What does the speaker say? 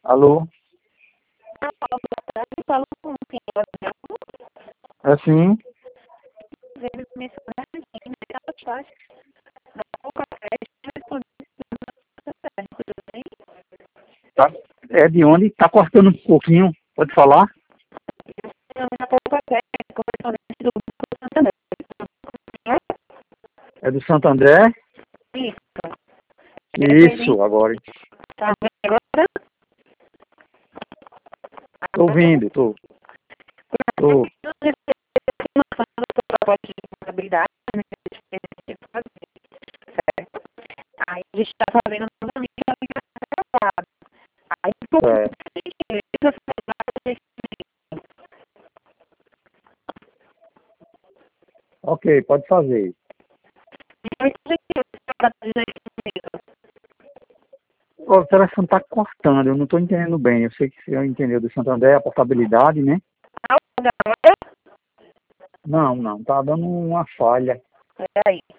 Alô? Falo com quem? É sim? Tá. É de onde? Tá cortando um pouquinho. Pode falar? É do Santo André? Isso, agora. Tá vendo agora? Tô ouvindo, tô. Aí a gente está fazendo novamente a ligação. Aí por É. Ok, pode fazer. O telefone tá cortando, eu não tô entendendo bem. Eu sei que você entendeu do Santo André, a portabilidade, né? Não, tá dando uma falha. Peraí.